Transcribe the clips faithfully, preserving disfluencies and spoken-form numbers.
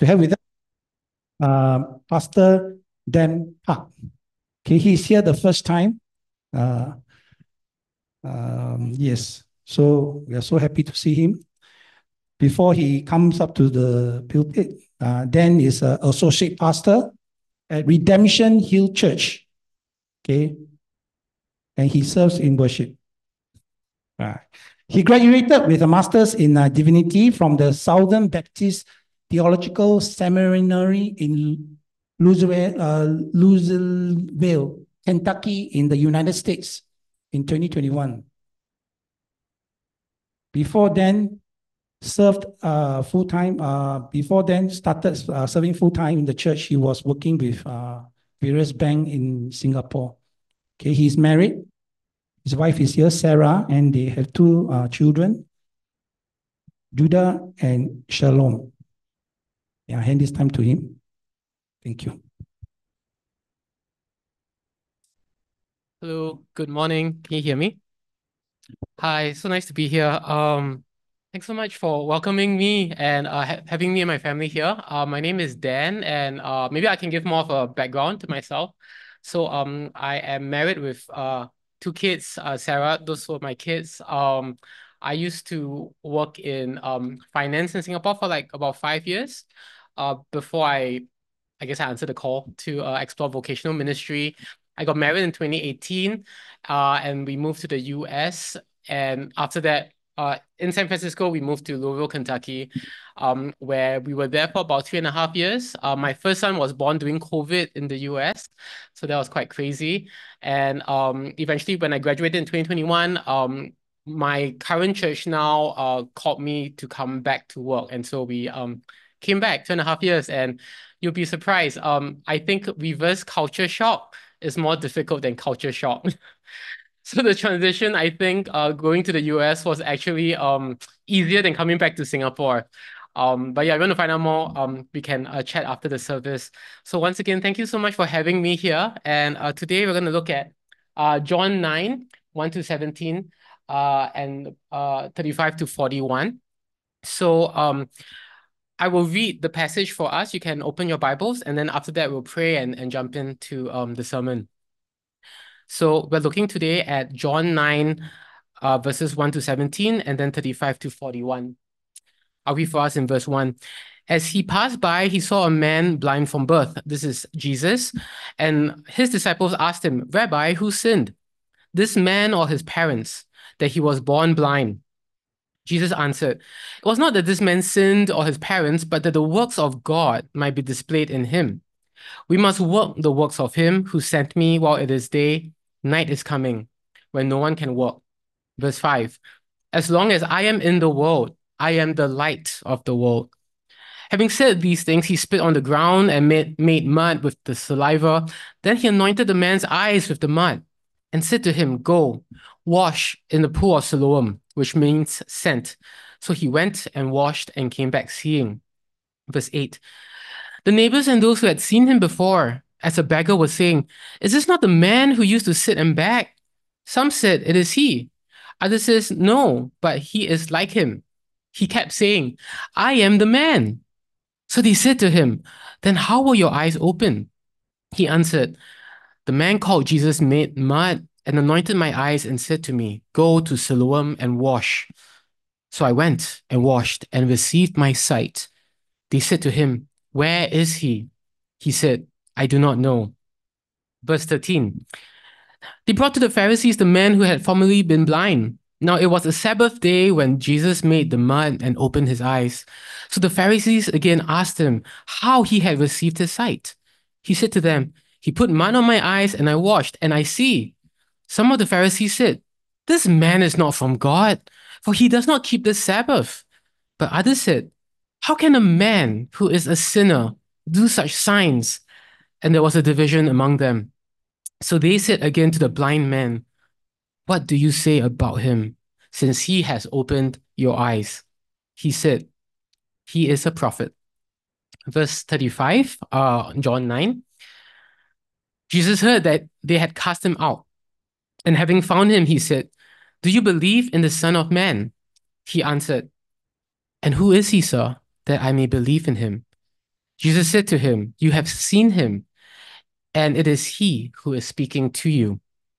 to have with us uh, Pastor Dan Park. Okay, he's here the first time. Uh, um, yes, so we are so happy to see him. Before he comes up to the pulpit, uh, Dan is an associate pastor at Redemption Hill Church. Okay, and he serves in worship. Uh, he graduated with a master's in uh, divinity from the Southern Baptist Theological Seminary in Louisville, uh, Louisville, Kentucky, in the United States in twenty twenty-one. Before then, served uh, full time. Uh, before then, started uh, serving full time in the church. He was working with uh, various banks in Singapore. Okay, he's married. His wife is here, Sarah, and they have two uh, children, Judah and Shalom. Yeah, I hand this time to him. Thank you. Hello, good morning. Can you hear me? Hi, so nice to be here. Um, thanks so much for welcoming me and uh, ha having me and my family here. Uh, my name is Dan, and uh, maybe I can give more of a background to myself. So um, I am married with uh, two kids, uh, Sarah, those were my kids. Um, I used to work in um, finance in Singapore for like about five years uh, before I I guess I answered the call to uh, explore vocational ministry. I got married in twenty eighteen, uh, and we moved to the U S. And after that, uh, in San Francisco, we moved to Louisville, Kentucky, um, where we were there for about three and a half years. Uh, my first son was born during COVID in the U S, so that was quite crazy. And um, eventually, when I graduated in twenty twenty-one, um, my current church now uh, called me to come back to work. And so we um, came back two and a half years, and you'll be surprised. Um, I think reverse culture shock is more difficult than culture shock. So the transition, I think, uh, going to the U S was actually um easier than coming back to Singapore. Um, but yeah, if you want to find out more, um, we can uh, chat after the service. So once again, thank you so much for having me here. And uh, today we're going to look at uh, John nine, one to seventeen, uh, and uh, thirty-five to forty-one. So um, I will read the passage for us. You can open your Bibles, and then after that, we'll pray and, and jump into um, the sermon. So we're looking today at John nine, uh, verses one to seventeen, and then thirty-five to forty-one. I'll read for us in verse one. As he passed by, he saw a man blind from birth. This is Jesus. And his disciples asked him, Rabbi, who sinned, this man or his parents, that he was born blind? Jesus answered, it was not that this man sinned or his parents, but that the works of God might be displayed in him. We must work the works of him who sent me while it is day. Night is coming, when no one can work. Verse five, as long as I am in the world, I am the light of the world. Having said these things, he spit on the ground and made, made mud with the saliva. Then he anointed the man's eyes with the mud and said to him, go, wash in the pool of Siloam, which means sent. So he went and washed and came back seeing. Verse eight, the neighbors and those who had seen him before, as a beggar, were saying, is this not the man who used to sit and beg? Some said, it is he. Others says, no, but he is like him. He kept saying, I am the man. So they said to him, then how were your eyes open? He answered, the man called Jesus made mud and anointed my eyes and said to me, go to Siloam and wash. So I went and washed and received my sight. They said to him, where is he? He said, I do not know. Verse thirteen, they brought to the Pharisees the man who had formerly been blind. Now it was a Sabbath day when Jesus made the mud and opened his eyes. So the Pharisees again asked him how he had received his sight. He said to them, he put mud on my eyes and I washed and I see. Some of the Pharisees said, this man is not from God, for he does not keep the Sabbath. But others said, how can a man who is a sinner do such signs? And there was a division among them. So they said again to the blind man, what do you say about him, since he has opened your eyes? He said, he is a prophet. Verse thirty-five, uh, John nine. Jesus heard that they had cast him out. And having found him, he said, do you believe in the Son of Man? He answered, and who is he, sir, that I may believe in him? Jesus said to him, "You have seen him, and it is he who is speaking to you."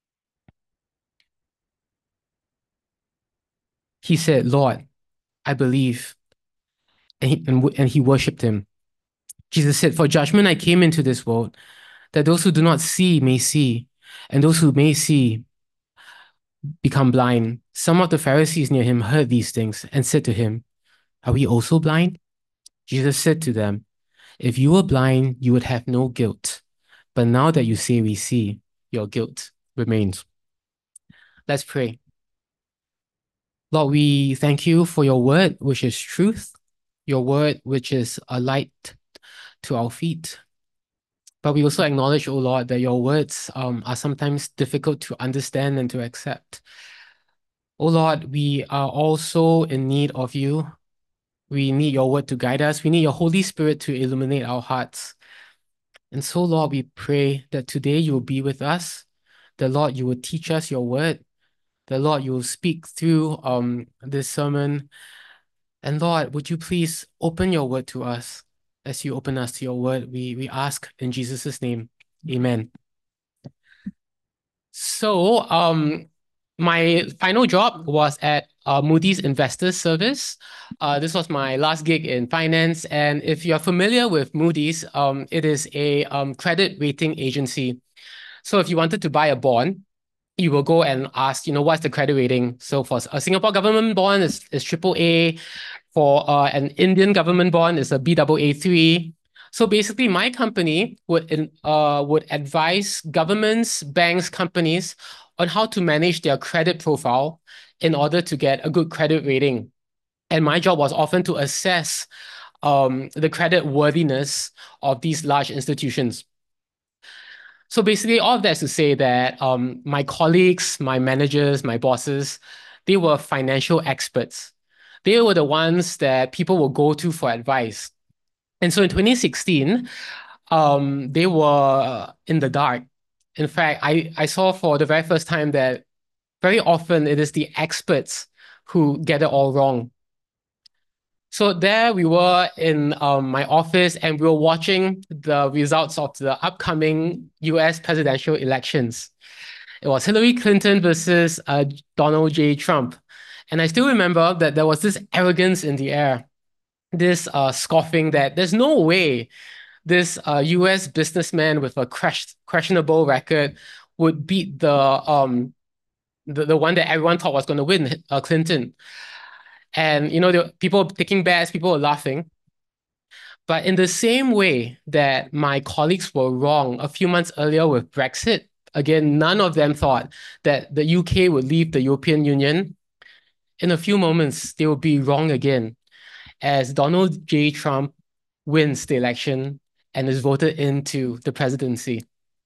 He said, "Lord, I believe." And he, and, and he worshipped him. Jesus said, "For judgment I came into this world, that those who do not see may see, and those who may see become blind." Some of the Pharisees near him heard these things and said to him, "Are we also blind?" Jesus said to them, "If you were blind, you would have no guilt. But now that you say we see, your guilt remains." Let's pray. Lord, we thank you for your word, which is truth, your word, which is a light to our feet. But we also acknowledge, O Lord, that your words um, are sometimes difficult to understand and to accept. O Lord, we are also in need of you. We need your word to guide us. We need your Holy Spirit to illuminate our hearts. And so, Lord, we pray that today you will be with us. The Lord, you will teach us your word. The Lord, you will speak through um, this sermon. And Lord, would you please open your word to us as you open us to your word? We, we ask in Jesus' name. Amen. So, um, my final job was at uh, Moody's Investors Service. Uh, this was my last gig in finance. And if you're familiar with Moody's, um, it is a um, credit rating agency. So if you wanted to buy a bond, you will go and ask, you know, what's the credit rating? So for a Singapore government bond, is is triple A. For uh, an Indian government bond, it's a B A A three. So basically, my company would uh, would advise governments, banks, companies on how to manage their credit profile in order to get a good credit rating. And my job was often to assess um, the credit worthiness of these large institutions. So basically, all of that is to say that um, my colleagues, my managers, my bosses, they were financial experts. They were the ones that people will go to for advice. And so in twenty sixteen, um, they were in the dark. In fact, I, I saw for the very first time that very often it is the experts who get it all wrong. So there we were in um, my office and we were watching the results of the upcoming U S presidential elections. It was Hillary Clinton versus uh, Donald J. Trump. And I still remember that there was this arrogance in the air, this uh, scoffing that there's no way this uh, U S businessman with a crash, questionable record would beat the, um, the, the one that everyone thought was going to win, uh, Clinton. And, you know, there were people taking bets, people were laughing. But in the same way that my colleagues were wrong a few months earlier with Brexit, again, none of them thought that the U K would leave the European Union. In a few moments, they will be wrong again as Donald J. Trump wins the election and is voted into the presidency.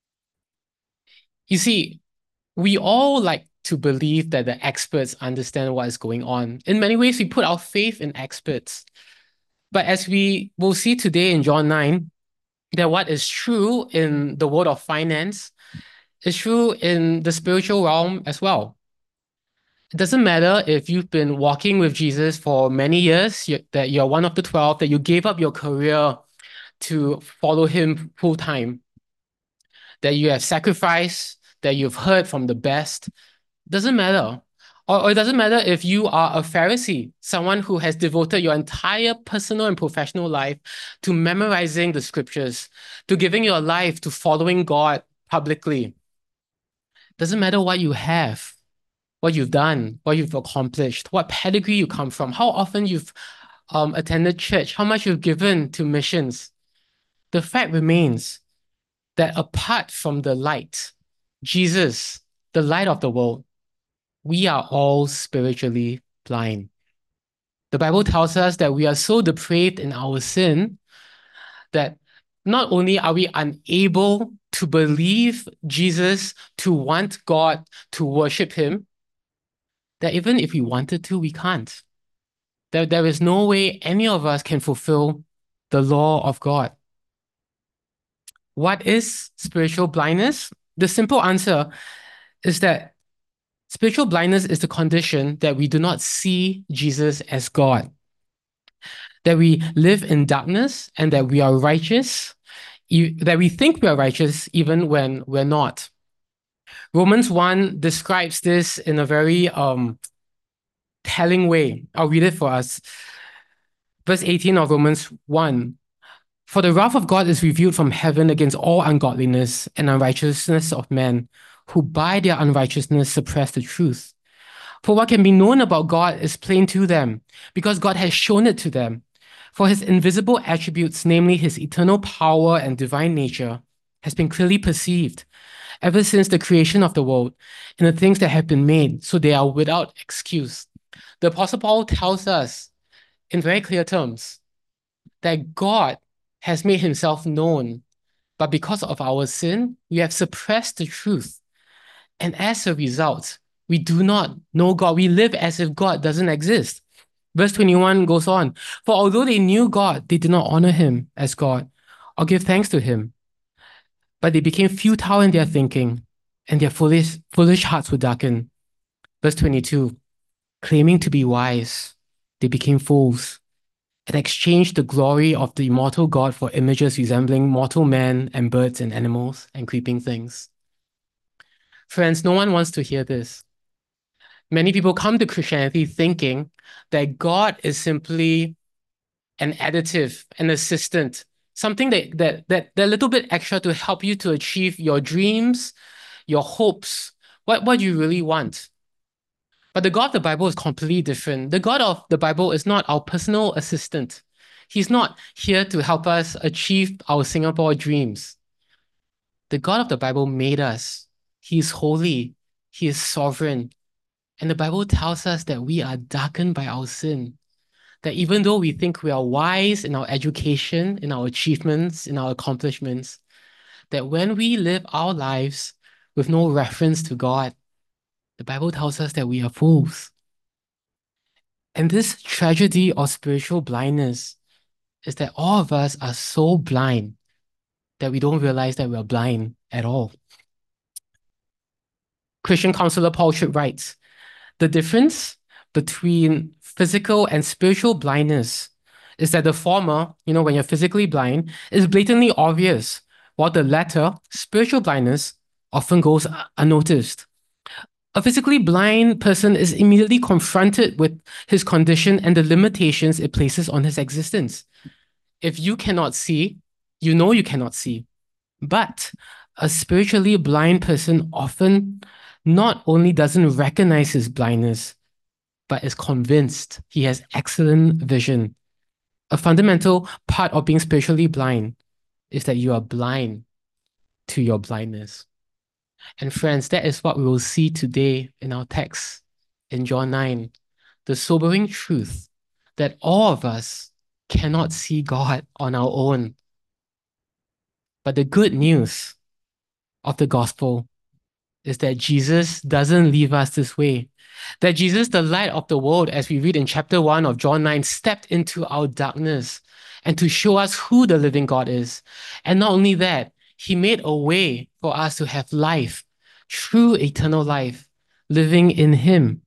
You see, we all like to believe that the experts understand what is going on. In many ways, we put our faith in experts. But as we will see today in John nine, that what is true in the world of finance is true in the spiritual realm as well. It doesn't matter if you've been walking with Jesus for many years, you, that you're one of the twelve, that you gave up your career to follow him full time, that you have sacrificed, that you've heard from the best. Doesn't matter. Or, or it doesn't matter if you are a Pharisee, someone who has devoted your entire personal and professional life to memorizing the scriptures, to giving your life to following God publicly. Doesn't matter what you have, what you've done, what you've accomplished, what pedigree you come from, how often you've um, attended church, how much you've given to missions. The fact remains that apart from the light, Jesus, the light of the world, we are all spiritually blind. The Bible tells us that we are so depraved in our sin that not only are we unable to believe Jesus, to want God, to worship him, that even if we wanted to, we can't. There, there is no way any of us can fulfill the law of God. What is spiritual blindness? The simple answer is that spiritual blindness is the condition that we do not see Jesus as God. that we live in darkness and that we are righteous, that we think we are righteous even when we're not. Romans one describes this in a very um, telling way. I'll read it for us. Verse eighteen of Romans one. For the wrath of God is revealed from heaven against all ungodliness and unrighteousness of men, who by their unrighteousness suppress the truth. For what can be known about God is plain to them, because God has shown it to them. For his invisible attributes, namely his eternal power and divine nature, has been clearly perceived ever since the creation of the world and the things that have been made, so they are without excuse. The Apostle Paul tells us in very clear terms that God has made himself known, but because of our sin, we have suppressed the truth. And as a result, we do not know God. We live as if God doesn't exist. Verse twenty-one goes on, for although they knew God, they did not honor him as God or give thanks to him. But they became futile in their thinking, and their foolish, foolish hearts were darkened. Verse twenty-two, claiming to be wise, they became fools and exchanged the glory of the immortal God for images resembling mortal men and birds and animals and creeping things. Friends, no one wants to hear this. Many people come to Christianity thinking that God is simply an additive, an assistant, something that that that that little bit extra to help you to achieve your dreams, your hopes, what, what you really want. But the God of the Bible is completely different. The God of the Bible is not our personal assistant. He's not here to help us achieve our Singapore dreams. The God of the Bible made us. He is holy. He is sovereign. And the Bible tells us that we are darkened by our sin. That even though we think we are wise in our education, in our achievements, in our accomplishments, that when we live our lives with no reference to God, the Bible tells us that we are fools. And this tragedy of spiritual blindness is that all of us are so blind that we don't realize that we are blind at all. Christian counselor Paul Tripp writes, the difference between physical and spiritual blindness is that the former, you know, when you're physically blind, is blatantly obvious, while the latter, spiritual blindness, often goes unnoticed. A physically blind person is immediately confronted with his condition and the limitations it places on his existence. If you cannot see, you know you cannot see. But a spiritually blind person often not only doesn't recognize his blindness, but is convinced he has excellent vision. A fundamental part of being spiritually blind is that you are blind to your blindness. And friends, that is what we will see today in our text in John nine. The sobering truth that all of us cannot see God on our own. But the good news of the gospel is that Jesus doesn't leave us this way. That Jesus, the light of the world, as we read in chapter one of John nine, stepped into our darkness and to show us who the living God is. And not only that, he made a way for us to have life, true eternal life, living in him.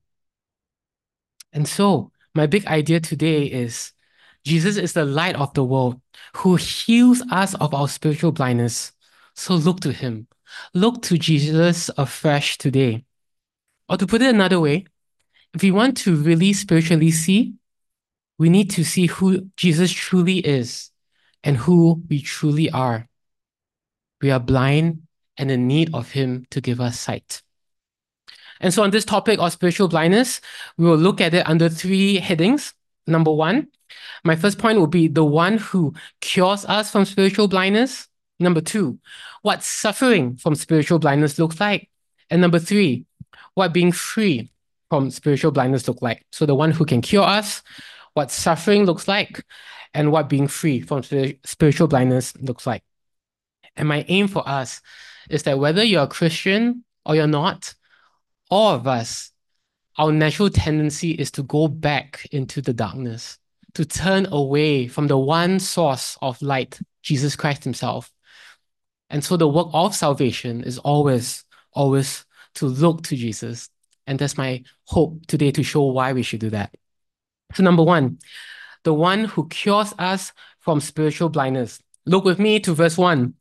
And so, my big idea today is Jesus is the light of the world who heals us of our spiritual blindness. So look to him. Look to Jesus afresh today. Or to put it another way, if we want to really spiritually see, we need to see who Jesus truly is and who we truly are. We are blind and in need of him to give us sight. And so on this topic of spiritual blindness, we will look at it under three headings. Number one, my first point will be the one who cures us from spiritual blindness. Number two, what suffering from spiritual blindness looks like. And number three, what being free from spiritual blindness looks like. So the one who can cure us, what suffering looks like, and what being free from spiritual blindness looks like. And my aim for us is that whether you're a Christian or you're not, all of us, our natural tendency is to go back into the darkness, to turn away from the one source of light, Jesus Christ himself. And so the work of salvation is always, always to look to Jesus. And that's my hope today, to show why we should do that. So number one, the one who cures us from spiritual blindness. Look with me to verse one.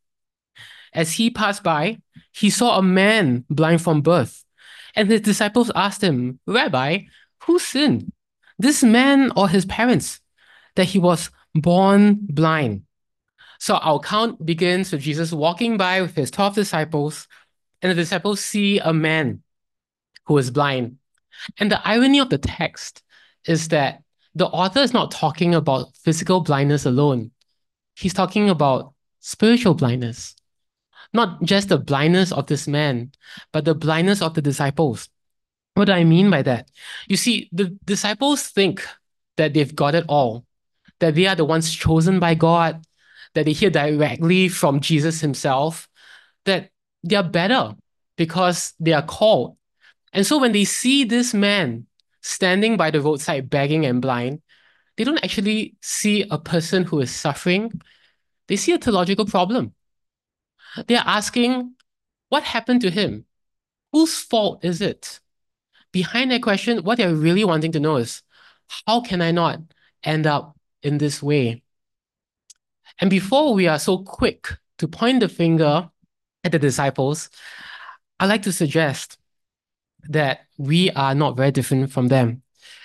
As he passed by, he saw a man blind from birth. And his disciples asked him, Rabbi, who sinned, this man or his parents, that he was born blind? So our account begins with Jesus walking by with his twelve disciples, and the disciples see a man who is blind. And the irony of the text is that the author is not talking about physical blindness alone. He's talking about spiritual blindness. Not just the blindness of this man, but the blindness of the disciples. What do I mean by that? You see, the disciples think that they've got it all, that they are the ones chosen by God, that they hear directly from Jesus himself, that they are better because they are called. And so when they see this man standing by the roadside begging and blind, they don't actually see a person who is suffering. They see a theological problem. They are asking, what happened to him? Whose fault is it? Behind that question, what they're really wanting to know is, how can I not end up in this way? And before we are so quick to point the finger at the disciples, I'd like to suggest that we are not very different from them.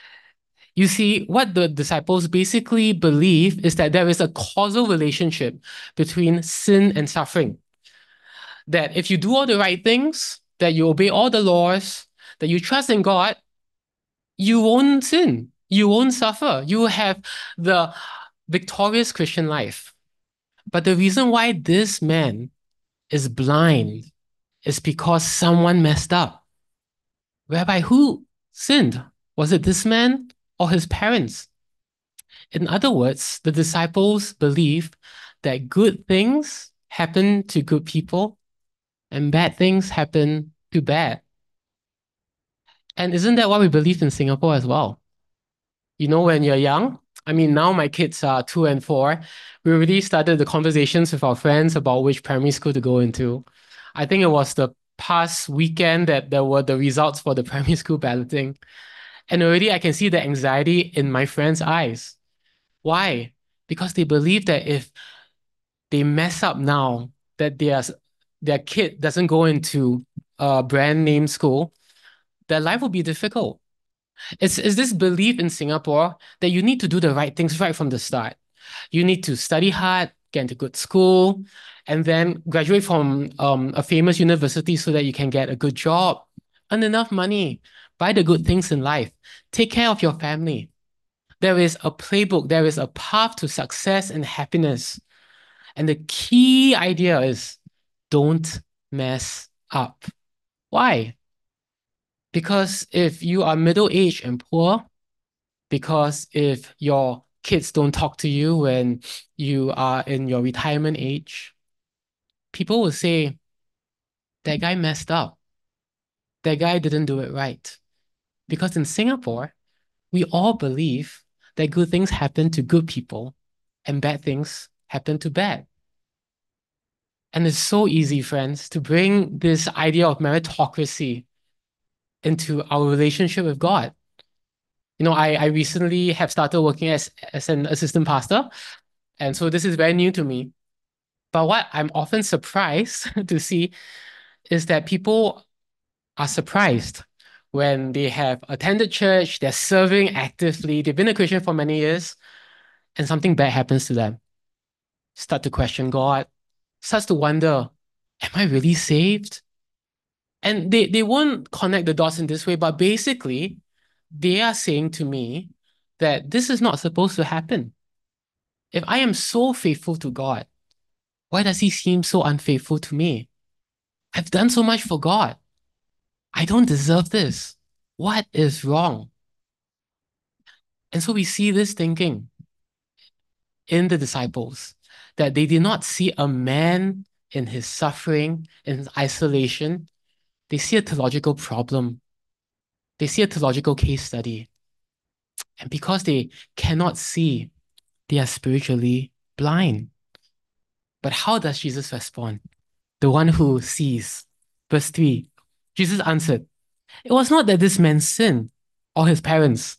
You see, what the disciples basically believe is that there is a causal relationship between sin and suffering. That if you do all the right things, that you obey all the laws, that you trust in God, you won't sin, you won't suffer, you will have the victorious Christian life. But the reason why this man is blind is because someone messed up. Rabbi, who sinned? Was it this man or his parents? In other words, the disciples believe that good things happen to good people and bad things happen to bad. And isn't that what we believe in Singapore as well? You know, when you're young, I mean, now my kids are two and four, we already started the conversations with our friends about which primary school to go into. I think it was the past weekend that there were the results for the primary school balloting. And already I can see the anxiety in my friends' eyes. Why? Because they believe that if they mess up now, that their, their kid doesn't go into a brand name school, their life will be difficult. It's, it's this belief in Singapore that you need to do the right things right from the start. You need to study hard, get into good school, and then graduate from um, a famous university so that you can get a good job, earn enough money, buy the good things in life, take care of your family. There is a playbook, there is a path to success and happiness. And the key idea is don't mess up. Why? Because if you are middle-aged and poor, because if your kids don't talk to you when you are in your retirement age, people will say, that guy messed up. That guy didn't do it right. Because in Singapore, we all believe that good things happen to good people and bad things happen to bad. And it's so easy, friends, to bring this idea of meritocracy into our relationship with God. You know, I, I recently have started working as, as an assistant pastor, and so this is very new to me. But what I'm often surprised to see is that people are surprised when they have attended church, they're serving actively, they've been a Christian for many years, and something bad happens to them. Start to question God, starts to wonder, am I really saved? And they, they won't connect the dots in this way, but basically, they are saying to me that this is not supposed to happen. If I am so faithful to God, why does he seem so unfaithful to me? I've done so much for God. I don't deserve this. What is wrong? And so we see this thinking in the disciples, that they did not see a man in his suffering, in his isolation. They see a theological problem. They see a theological case study. And because they cannot see, they are spiritually blind. But how does Jesus respond? The one who sees. Verse three, Jesus answered, it was not that this man sinned or his parents,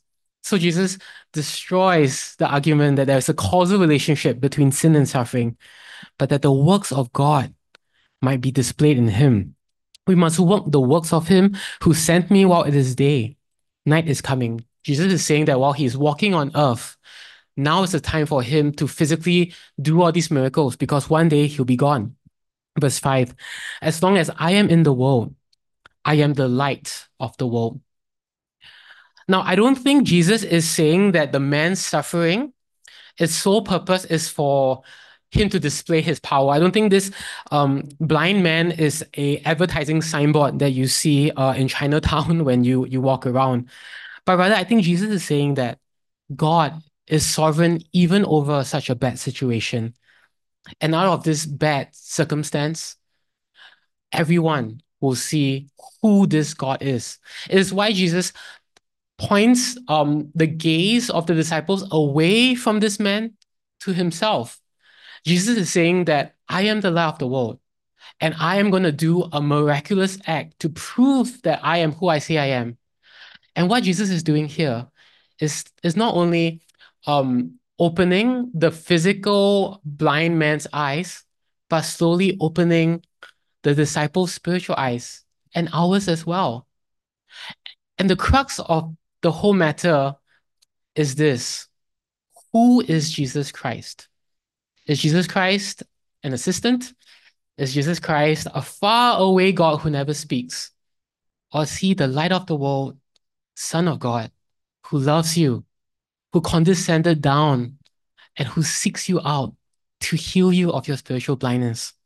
So Jesus destroys the argument that there's a causal relationship between sin and suffering, but that the works of God might be displayed in him. We must work the works of him who sent me while it is day. Night is coming. Jesus is saying that while he's walking on earth, now is the time for him to physically do all these miracles because one day he'll be gone. Verse five, as long as I am in the world, I am the light of the world. Now, I don't think Jesus is saying that the man's suffering, its sole purpose is for him to display his power. I don't think this um, blind man is a advertising signboard that you see uh, in Chinatown when you, you walk around. But rather, I think Jesus is saying that God is sovereign even over such a bad situation. And out of this bad circumstance, everyone will see who this God is. It is why Jesus points um, the gaze of the disciples away from this man to himself. Jesus is saying that I am the light of the world, and I am going to do a miraculous act to prove that I am who I say I am. And what Jesus is doing here is, is not only um, opening the physical blind man's eyes, but slowly opening the disciples' spiritual eyes and ours as well. And the crux of the whole matter is this: who is Jesus Christ? Is Jesus Christ an assistant? Is Jesus Christ a far away God who never speaks? Or is he the light of the world, Son of God, who loves you, who condescended down, and who seeks you out to heal you of your spiritual blindness?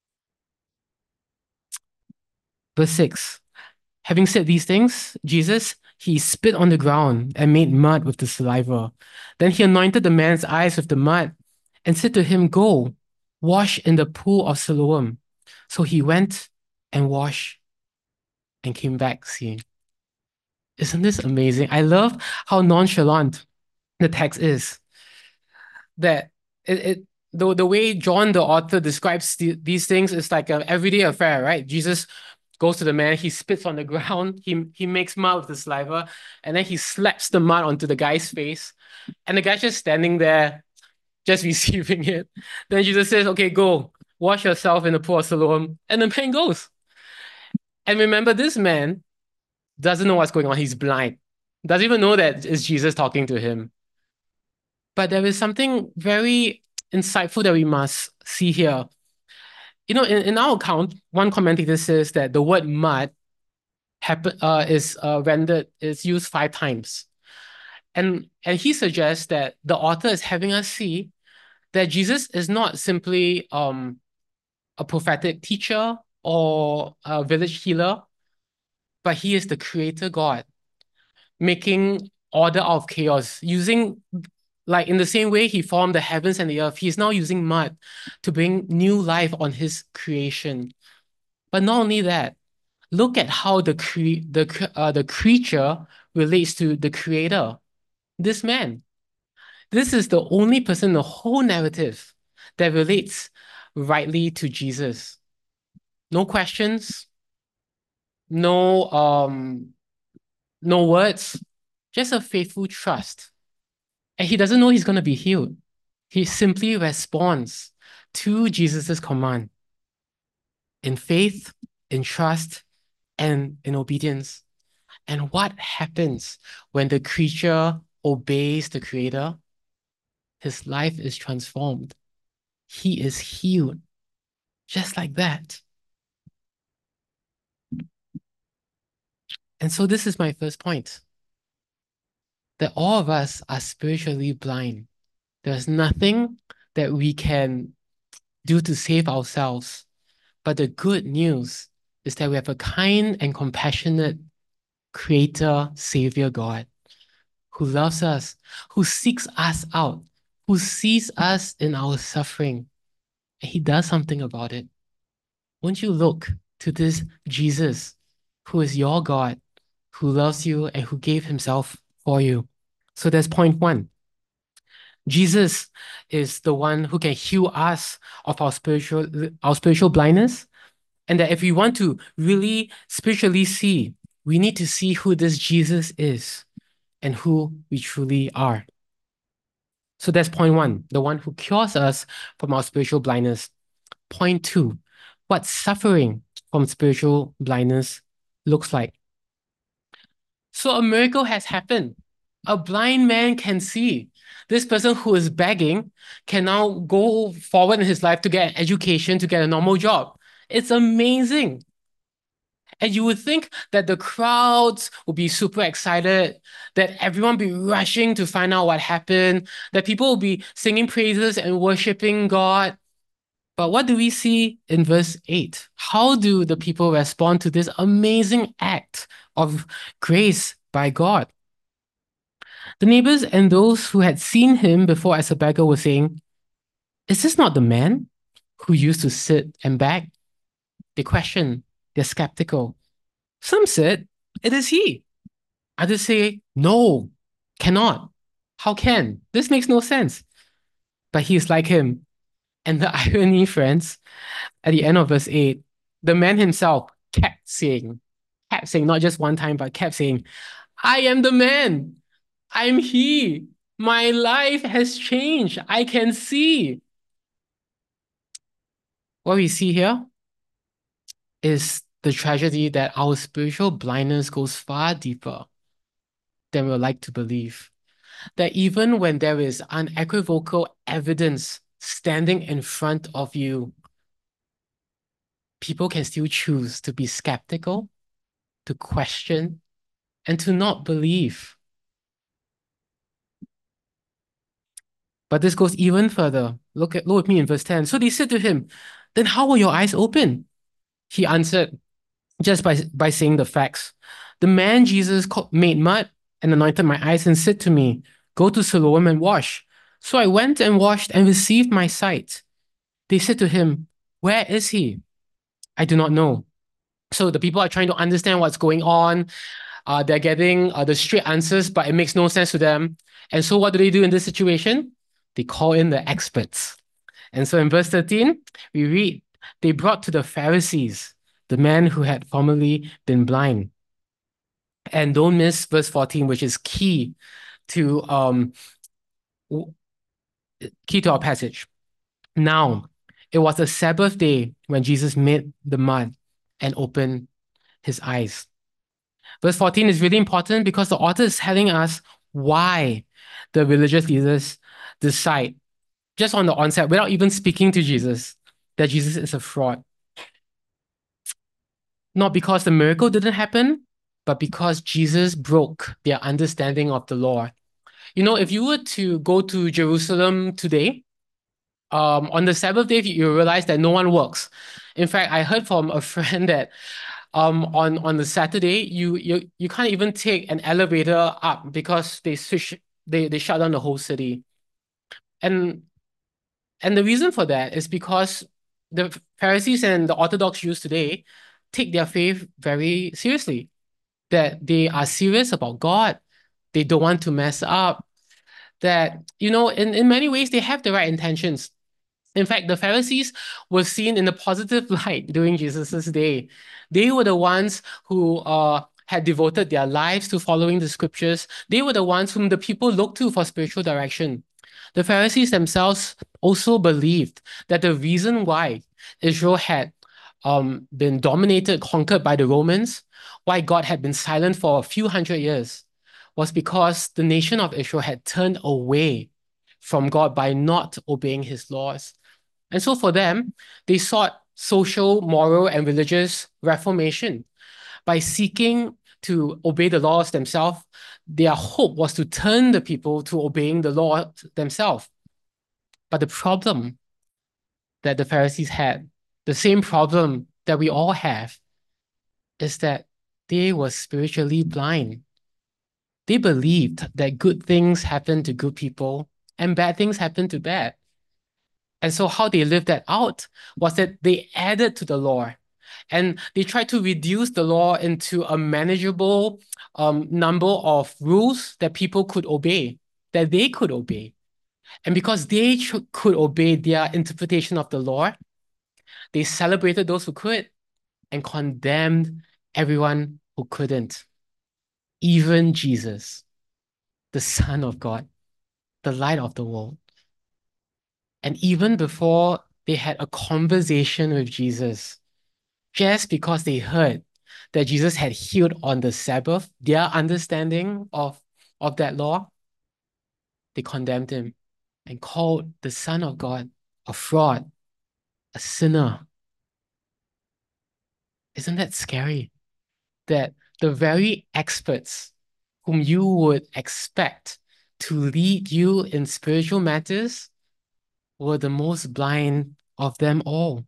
Verse six, having said these things, Jesus, he spit on the ground and made mud with the saliva. Then he anointed the man's eyes with the mud and said to him, go, wash in the pool of Siloam. So he went and washed and came back seeing. Isn't this amazing? I love how nonchalant the text is. That it, it the, the way John, the author, describes the, these things is like an everyday affair, right? Jesus goes to the man, he spits on the ground, he, he makes mud with the saliva, and then he slaps the mud onto the guy's face. And the guy's just standing there, just receiving it. Then Jesus says, okay, go, wash yourself in the pool of Siloam. And the man goes. And remember, this man doesn't know what's going on. He's blind. Doesn't even know that it's Jesus talking to him. But there is something very insightful that we must see here. You know, in, in our account, one commentator says that the word mud happen, uh, is uh, rendered, is used five times. And, and he suggests that the author is having us see that Jesus is not simply um, a prophetic teacher or a village healer, but he is the creator God, making order out of chaos, using, like in the same way he formed the heavens and the earth, he's now using mud to bring new life on his creation. But not only that, look at how the cre the uh, the creature relates to the creator, this man. This is the only person in the whole narrative that relates rightly to Jesus. No questions, no um, no words, just a faithful trust. And he doesn't know he's going to be healed. He simply responds to Jesus' command in faith, in trust, and in obedience. And what happens when the creature obeys the creator? His life is transformed. He is healed. Just like that. And so this is my first point. That all of us are spiritually blind. There's nothing that we can do to save ourselves. But the good news is that we have a kind and compassionate Creator, Savior God who loves us, who seeks us out, who sees us in our suffering, and he does something about it. Won't you look to this Jesus who is your God, who loves you and who gave himself for you? So that's point one. Jesus is the one who can heal us of our spiritual, our spiritual blindness. And that if we want to really spiritually see, we need to see who this Jesus is. and who we truly are. So that's point one, the one who cures us from our spiritual blindness. Point two, what suffering from spiritual blindness looks like. So a miracle has happened. A blind man can see. This person who is begging can now go forward in his life to get an education, to get a normal job. It's amazing. And you would think that the crowds would be super excited, that everyone be rushing to find out what happened, that people will be singing praises and worshiping God. But what do we see in verse eight? How do the people respond to this amazing act of grace by God? The neighbors and those who had seen him before as a beggar were saying, "Is this not the man who used to sit and beg?" They question, they're skeptical. Some said, "It is he." Others say, "No, cannot. How can? This makes no sense." But he is like him. And the irony, friends, at the end of verse eight, the man himself kept saying, kept saying, not just one time, but kept saying, "I am the man. I'm he. My life has changed. I can see." What we see here is the tragedy that our spiritual blindness goes far deeper than we'd like to believe. That even when there is unequivocal evidence standing in front of you, people can still choose to be skeptical, to question, and to not believe. But this goes even further. Look at look with me in verse ten. So they said to him, "Then how were your eyes open?" He answered, just by, by saying the facts. "The man Jesus made mud and anointed my eyes and said to me, 'Go to Siloam and wash.' So I went and washed and received my sight." They said to him, "Where is he?" "I do not know." So the people are trying to understand what's going on. Uh, they're getting uh, the straight answers, but it makes no sense to them. And so what do they do in this situation? They call in the experts. And so in verse thirteen, we read, they brought to the Pharisees the man who had formerly been blind. And don't miss verse fourteen, which is key to um key to our passage. Now, it was the Sabbath day when Jesus made the mud and opened his eyes. Verse fourteen is really important because the author is telling us why the religious leaders decide, just on the onset, without even speaking to Jesus, that Jesus is a fraud. Not because the miracle didn't happen, but because Jesus broke their understanding of the law. You know, if you were to go to Jerusalem today, um, on the Sabbath day, you realize that no one works. In fact, I heard from a friend that um, on, on the Saturday, you, you you can't even take an elevator up because they switch, they, they shut down the whole city. And and the reason for that is because the Pharisees and the Orthodox Jews today take their faith very seriously, that they are serious about God. They don't want to mess up. That, you know, in, in many ways, they have the right intentions. In fact, the Pharisees were seen in the positive light during Jesus' day. They were the ones who uh, had devoted their lives to following the scriptures. They were the ones whom the people looked to for spiritual direction. The Pharisees themselves also believed that the reason why Israel had um, been dominated, conquered by the Romans, why God had been silent for a few hundred years, was because the nation of Israel had turned away from God by not obeying his laws. And so for them, they sought social, moral, and religious reformation. By seeking to obey the laws themselves, their hope was to turn the people to obeying the law themselves. But the problem that the Pharisees had, the same problem that we all have, is that they were spiritually blind. They believed that good things happen to good people and bad things happen to bad. And so how they lived that out was that they added to the law, and they tried to reduce the law into a manageable um, number of rules that people could obey, that they could obey. And because they could obey their interpretation of the law, they celebrated those who could and condemned everyone who couldn't, even Jesus. the Son of God, the light of the world. And even before they had a conversation with Jesus, just because they heard that Jesus had healed on the Sabbath, their understanding of, of that law, they condemned him and called the Son of God a fraud, a sinner. Isn't that scary? That the very experts whom you would expect to lead you in spiritual matters were the most blind of them all.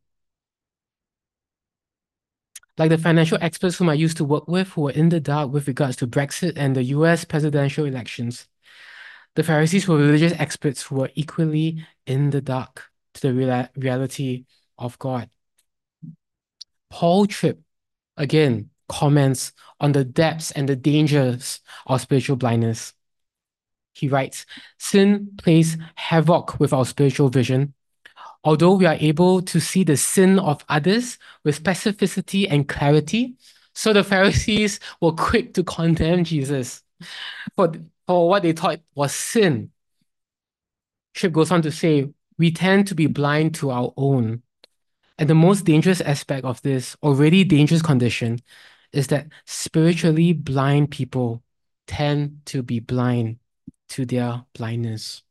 Like the financial experts whom I used to work with who were in the dark with regards to Brexit and the U S presidential elections. The Pharisees were religious experts who were equally in the dark to the real reality of God. Paul Tripp, again, comments on the depths and the dangers of spiritual blindness. He writes, sin plays havoc with our spiritual vision. Although we are able to see the sin of others with specificity and clarity, so the Pharisees were quick to condemn Jesus for, for what they thought was sin. Tripp goes on to say, we tend to be blind to our own. And the most dangerous aspect of this already dangerous condition is that spiritually blind people tend to be blind to their blindness.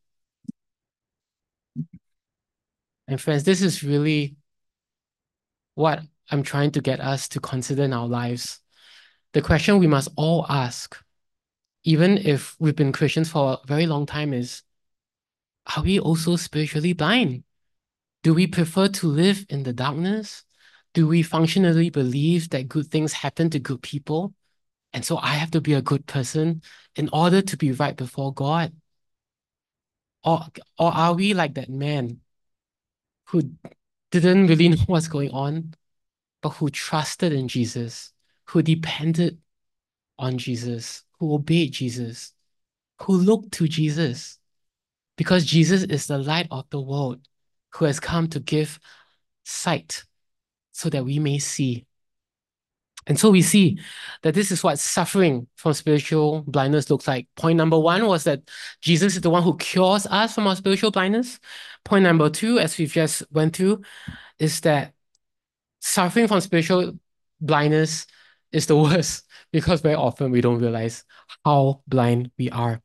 And friends, this is really what I'm trying to get us to consider in our lives. The question we must all ask, even if we've been Christians for a very long time, is, are we also spiritually blind? Do we prefer to live in the darkness? Do we functionally believe that good things happen to good people? And so I have to be a good person in order to be right before God? Or, or are we like that man who didn't really know what's going on, but who trusted in Jesus, who depended on Jesus, who obeyed Jesus, who looked to Jesus? Because Jesus is the light of the world, who has come to give sight so that we may see. And so we see that this is what suffering from spiritual blindness looks like. Point number one was that Jesus is the one who cures us from our spiritual blindness. Point number two, as we've just went through, is that suffering from spiritual blindness is the worst because very often we don't realize how blind we are.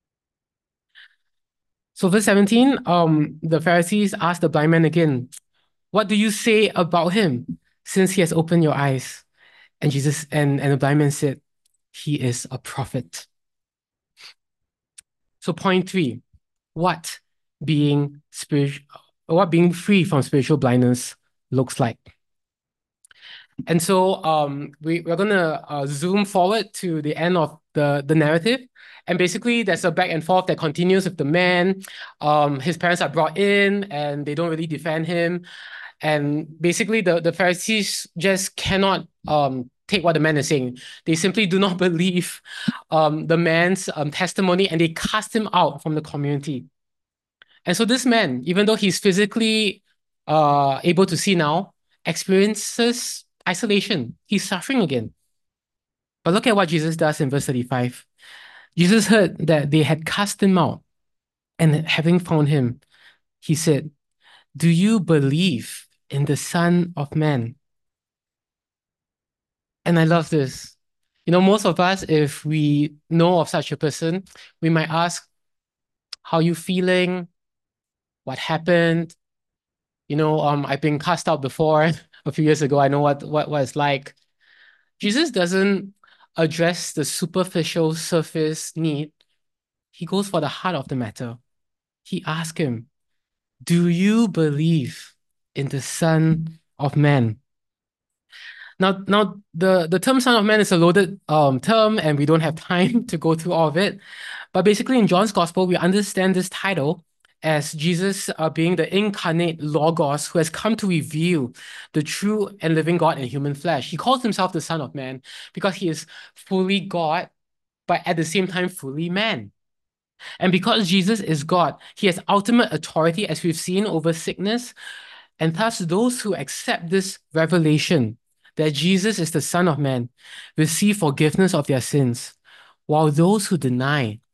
So verse seventeen, um, the Pharisees asked the blind man again, what do you say about him since he has opened your eyes? And Jesus and, and the blind man said, he is a prophet. So point three, what being spiritual, what being free from spiritual blindness looks like. And so um, we, we're going to uh, zoom forward to the end of the, the narrative. And basically, there's a back and forth that continues with the man. Um, his parents are brought in and they don't really defend him. And basically, the, the Pharisees just cannot um, take what the man is saying. They simply do not believe um, the man's um, testimony and they cast him out from the community. And so this man, even though he's physically uh, able to see now, experiences isolation. He's suffering again. But look at what Jesus does in verse thirty-five. Jesus heard that they had cast him out, and having found him, he said, do you believe in the Son of Man? And I love this. You know, most of us, if we know of such a person, we might ask, how are you feeling? What happened? You know, um, I've been cast out before a few years ago. I know what, what, what it's like. Jesus doesn't address the superficial surface need. He goes for the heart of the matter. He asks him, do you believe in the Son of Man? Now, now the, the term Son of Man is a loaded um, term, and we don't have time to go through all of it. But basically, in John's Gospel, we understand this title as Jesus uh, being the incarnate Logos who has come to reveal the true and living God in human flesh. He calls himself the Son of Man because he is fully God, but at the same time, fully man. And because Jesus is God, he has ultimate authority, as we've seen, over sickness. And thus, those who accept this revelation that Jesus is the Son of Man receive forgiveness of their sins, while those who deny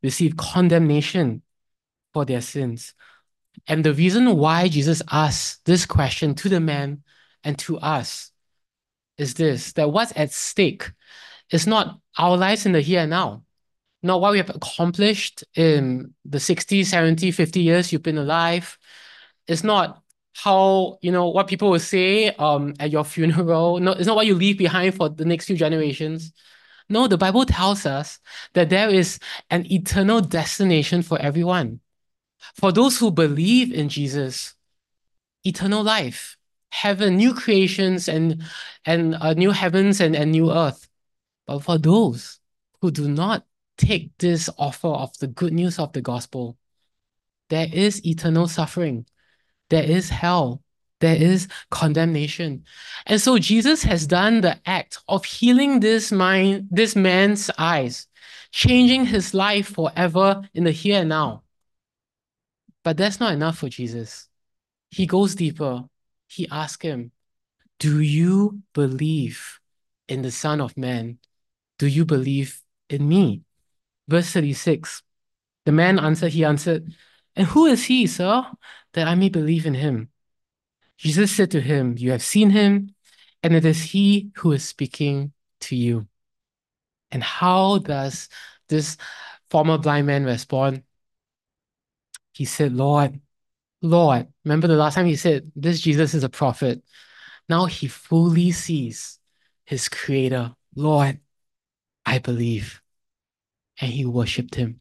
receive condemnation for their sins. And the reason why Jesus asks this question to the man and to us is this, that what's at stake is not our lives in the here and now, not what we have accomplished in the sixty, seventy, fifty years you've been alive. It's not how, you know, what people will say um, at your funeral. No, it's not what you leave behind for the next few generations. No, the Bible tells us that there is an eternal destination for everyone. For those who believe in Jesus, eternal life, heaven, new creations, and and uh, new heavens and, and new earth. But for those who do not take this offer of the good news of the gospel, there is eternal suffering, there is hell, there is condemnation. And so Jesus has done the act of healing this mind, this man's eyes, changing his life forever in the here and now. But that's not enough for Jesus. He goes deeper. He asks him, do you believe in the Son of Man? Do you believe in me? Verse thirty-six, the man answered, he answered, and who is he, sir, that I may believe in him? Jesus said to him, you have seen him, and it is he who is speaking to you. And how does this former blind man respond? He said, Lord, Lord. Remember the last time he said, this Jesus is a prophet. Now he fully sees his creator. Lord, I believe. And he worshipped him.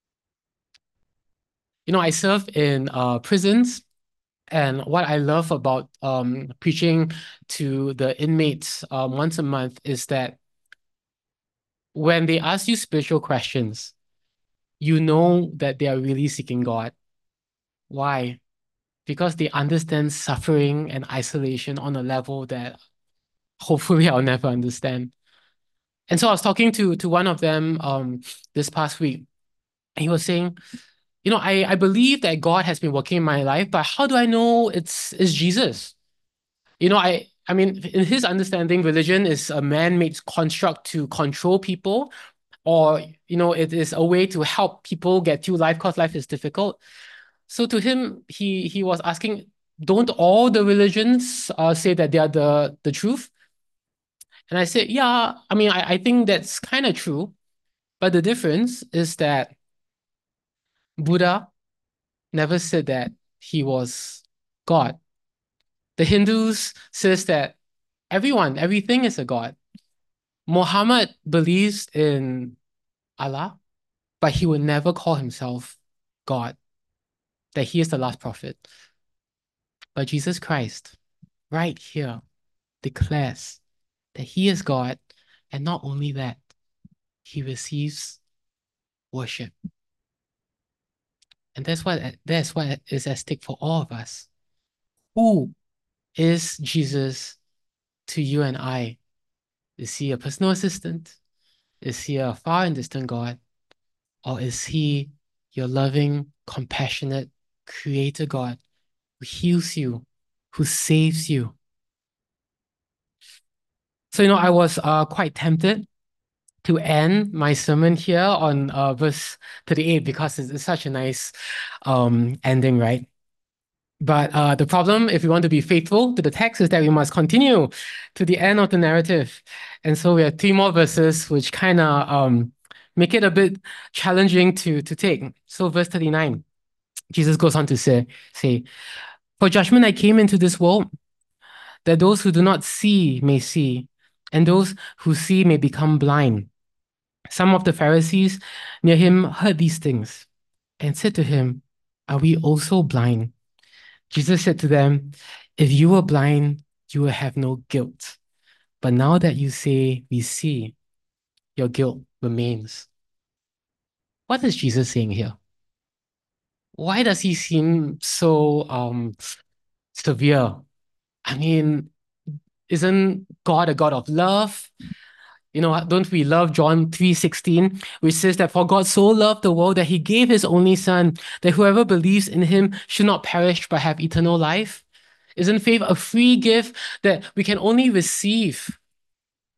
You know, I serve in uh, prisons, and what I love about um, preaching to the inmates um, once a month is that when they ask you spiritual questions, you know that they are really seeking God. Why? Because they understand suffering and isolation on a level that hopefully I'll never understand. And so I was talking to, to one of them um, this past week, and he was saying, you know, I, I believe that God has been working in my life, but how do I know it's, it's Jesus? You know, I, I mean, in his understanding, religion is a man-made construct to control people, or, you know, it is a way to help people get through life because life is difficult. So to him, he he was asking, don't all the religions uh, say that they are the, the truth? And I said, yeah, I mean, I, I think that's kind of true. But the difference is that Buddha never said that he was God. The Hindus says that everyone, everything is a God. Muhammad believes in Allah, but he would never call himself God, that he is the last prophet. But Jesus Christ, right here, declares that he is God, and not only that, he receives worship. And that's what that's what is at stake for all of us. Who is Jesus to you and I? Is he a personal assistant? Is he a far and distant God? Or is he your loving, compassionate, creator God who heals you, who saves you? So, you know, I was uh, quite tempted to end my sermon here on uh, verse thirty-eight because it's, it's such a nice um, ending, right? But uh, the problem, if we want to be faithful to the text, is that we must continue to the end of the narrative. And so we have three more verses, which kind of um, make it a bit challenging to, to take. So verse thirty-nine, Jesus goes on to say, say, for judgment I came into this world, that those who do not see may see, and those who see may become blind. Some of the Pharisees near him heard these things and said to him, are we also blind? Jesus said to them, if you were blind, you will have no guilt. But now that you say we see, your guilt remains. What is Jesus saying here? Why does he seem so um, severe? I mean, isn't God a God of love? You know, don't we love John three sixteen, which says that for God so loved the world that he gave his only son, that whoever believes in him should not perish but have eternal life? Isn't faith a free gift that we can only receive?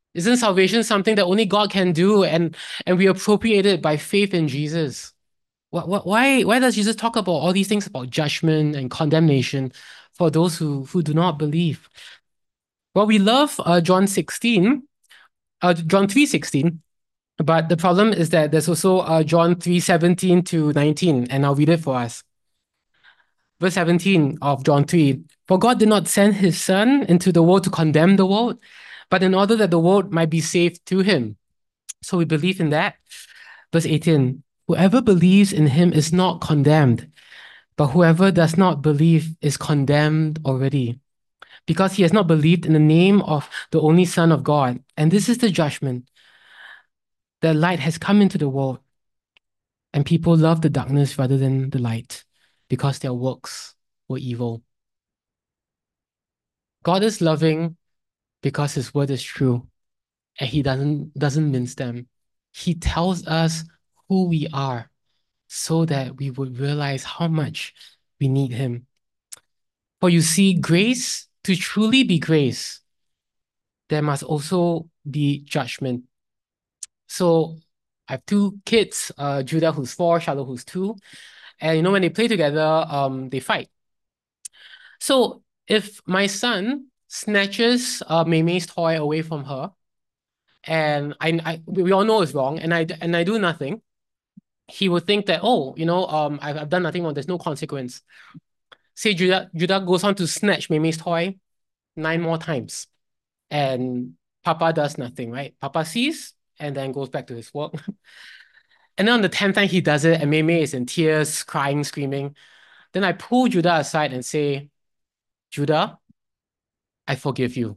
Isn't salvation something that only God can do, and and we appropriate it by faith in Jesus? What, what, why, why does Jesus talk about all these things about judgment and condemnation for those who, who do not believe? Well, we love uh, John sixteen, uh, John three sixteen, but the problem is that there's also uh, John three seventeen to nineteen, and I'll read it for us. Verse seventeen of John three, for God did not send his son into the world to condemn the world, but in order that the world might be saved through him. So we believe in that. Verse eighteen, whoever believes in him is not condemned, but whoever does not believe is condemned already, because he has not believed in the name of the only Son of God. And this is the judgment. The light has come into the world, and people love the darkness rather than the light, because their works were evil. God is loving because his word is true, and he doesn't, doesn't mince them. He tells us who we are so that we would realize how much we need him. For you see, grace, to truly be grace, there must also be judgment. So I have two kids, uh, Judah who's four, Shiloh who's two. And you know, when they play together, um, they fight. So if my son snatches uh, Mei Mei's toy away from her, and I, I we all know it's wrong, and I and I do nothing, he would think that, oh, you know, um, I've, I've done nothing wrong. There's no consequence. Say Judah Judah goes on to snatch Mei Mei's toy nine more times, and Papa does nothing, right? Papa sees and then goes back to his work. And then on the tenth time he does it, and Mei Mei is in tears, crying, screaming. Then I pull Judah aside and say, Judah, I forgive you.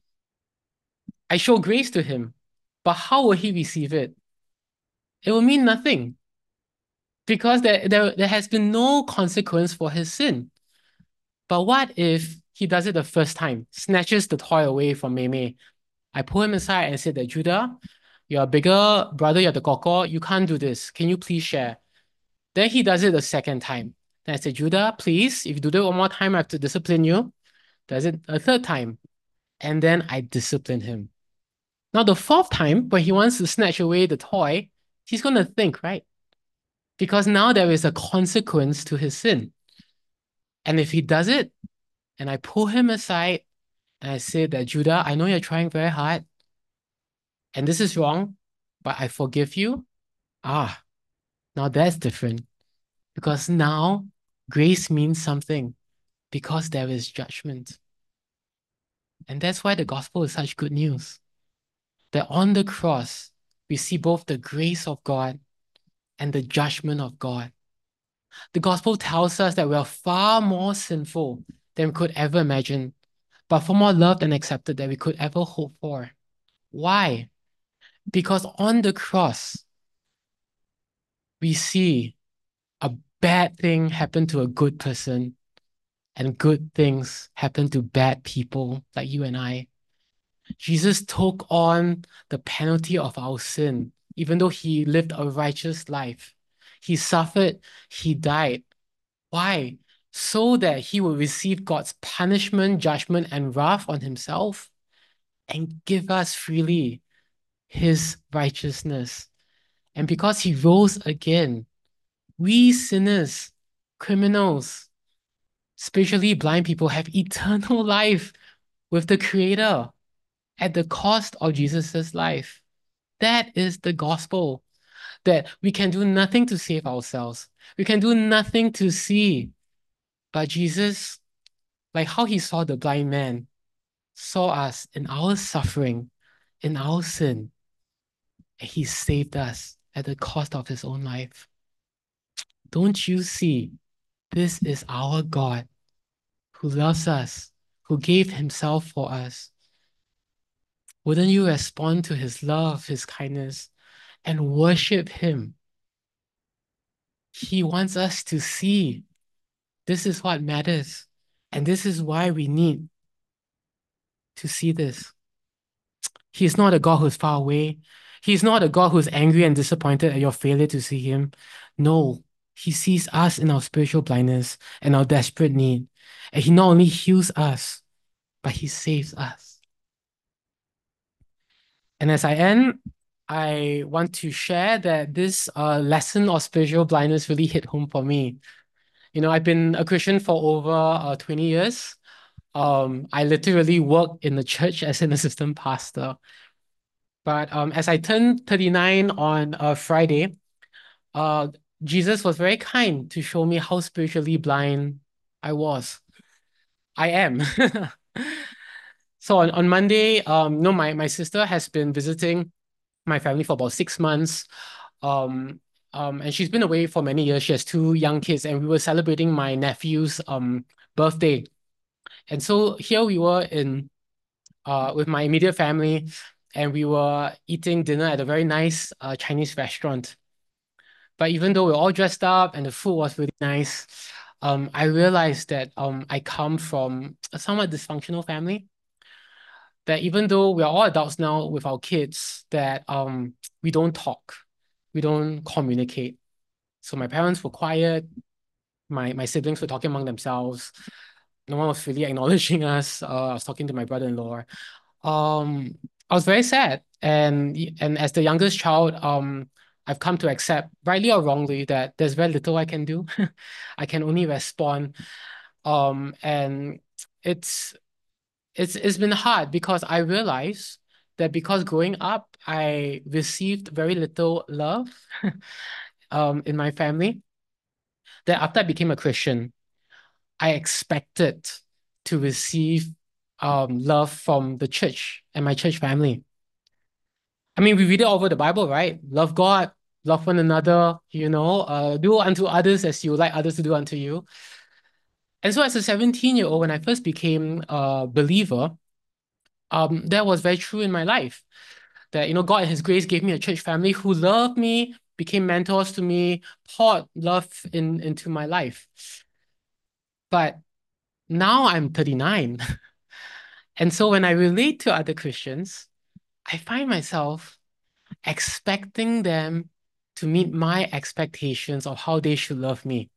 I show grace to him, but how will he receive it? It will mean nothing, because there, there, there has been no consequence for his sin. But what if he does it the first time, snatches the toy away from Mei Mei? I pull him aside and said that, Judah, you're a bigger brother, you're the koko, you can't do this. Can you please share? Then he does it the second time. Then I said, Judah, please, if you do that one more time, I have to discipline you. Does it a third time. And then I discipline him. Now, the fourth time, when he wants to snatch away the toy, he's going to think, right? Because now there is a consequence to his sin. And if he does it, and I pull him aside, and I say that, Judah, I know you're trying very hard, and this is wrong, but I forgive you. Ah, now that's different. Because now grace means something, because there is judgment. And that's why the gospel is such good news. That on the cross, we see both the grace of God and the judgment of God. The gospel tells us that we are far more sinful than we could ever imagine, but far more loved and accepted than we could ever hope for. Why? Because on the cross, we see a bad thing happen to a good person, and good things happen to bad people like you and I. Jesus took on the penalty of our sin, even though he lived a righteous life. He suffered, he died. Why? So that he would receive God's punishment, judgment, and wrath on himself and give us freely his righteousness. And because he rose again, we sinners, criminals, spiritually blind people have eternal life with the Creator at the cost of Jesus' life. That is the gospel, that we can do nothing to save ourselves. We can do nothing to see. But Jesus, like how he saw the blind man, saw us in our suffering, in our sin, and he saved us at the cost of his own life. Don't you see? This is our God who loves us, who gave himself for us. Wouldn't you respond to his love, his kindness, and worship him? He wants us to see this is what matters. And this is why we need to see this. He is not a God who's far away. He is not a God who's angry and disappointed at your failure to see him. No, he sees us in our spiritual blindness and our desperate need. And he not only heals us, but he saves us. And as I end, I want to share that this uh, lesson of spiritual blindness really hit home for me. You know, I've been a Christian for over uh, twenty years. Um, I literally work in the church as an assistant pastor. But um, as I turned thirty-nine on a Friday, uh, Jesus was very kind to show me how spiritually blind I was. I am. So on, on Monday, um, no, my, my sister has been visiting my family for about six months. Um, um, and she's been away for many years. She has two young kids, and we were celebrating my nephew's um birthday. And so here we were in uh with my immediate family, and we were eating dinner at a very nice uh, Chinese restaurant. But even though we we're all dressed up and the food was really nice, um, I realized that um I come from a somewhat dysfunctional family. That even though we are all adults now with our kids, that um we don't talk, we don't communicate. So my parents were quiet, my my siblings were talking among themselves. No one was really acknowledging us. Uh, I was talking to my brother-in-law. Um, I was very sad, and and as the youngest child, um, I've come to accept, rightly or wrongly, that there's very little I can do. I can only respond. Um, and it's it's it's been hard because I realized that because growing up, I received very little love um in my family. That after I became a Christian, I expected to receive um love from the church and my church family. I mean, we read it all over the Bible, right? Love God, love one another, you know, uh, do unto others as you like others to do unto you. And so as a seventeen-year-old, when I first became a believer, um, that was very true in my life. That, you know, God in His grace gave me a church family who loved me, became mentors to me, poured love in, into my life. But now I'm thirty-nine. And so when I relate to other Christians, I find myself expecting them to meet my expectations of how they should love me.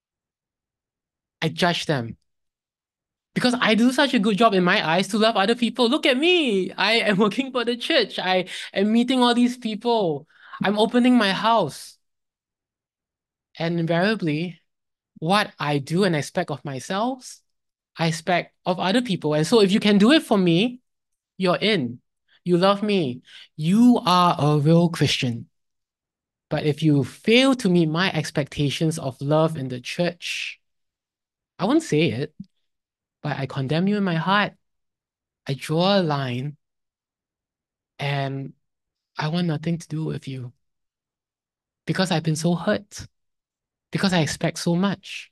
I judge them because I do such a good job in my eyes to love other people. Look at me. I am working for the church. I am meeting all these people. I'm opening my house. And invariably, what I do and expect of myself, I expect of other people. And so if you can do it for me, you're in. You love me. You are a real Christian. But if you fail to meet my expectations of love in the church, I won't say it, but I condemn you in my heart. I draw a line and I want nothing to do with you because I've been so hurt, because I expect so much.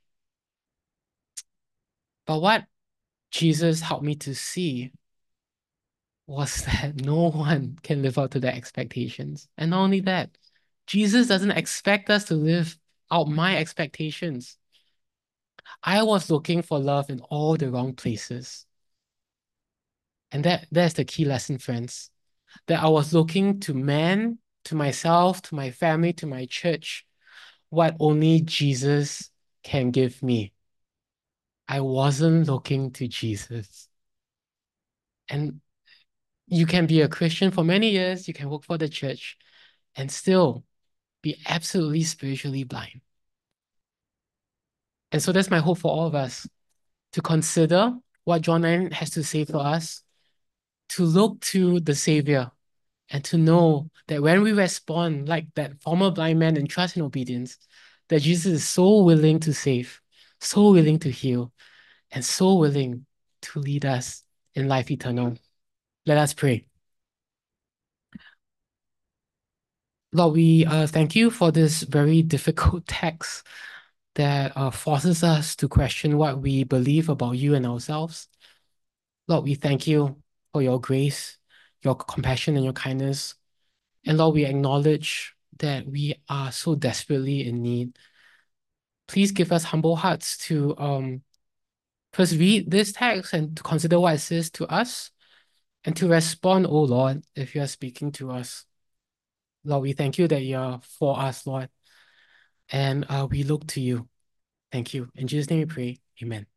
But what Jesus helped me to see was that no one can live up to their expectations. And not only that, Jesus doesn't expect us to live out my expectations. I was looking for love in all the wrong places. And that that's the key lesson, friends. That I was looking to man, to myself, to my family, to my church, what only Jesus can give me. I wasn't looking to Jesus. And you can be a Christian for many years, you can work for the church, and still be absolutely spiritually blind. And so that's my hope for all of us to consider what John nine has to say for us, to look to the Savior, and to know that when we respond like that former blind man in trust and obedience, that Jesus is so willing to save, so willing to heal, and so willing to lead us in life eternal. Let us pray. Lord, we uh, thank you for this very difficult text that uh, forces us to question what we believe about you and ourselves. Lord, we thank you for your grace, your compassion, and your kindness. And Lord, we acknowledge that we are so desperately in need. Please give us humble hearts to um, first read this text and to consider what it says to us and to respond, oh Lord, if you are speaking to us. Lord, we thank you that you are for us, Lord, and uh, we look to you. Thank you. In Jesus' name we pray. Amen.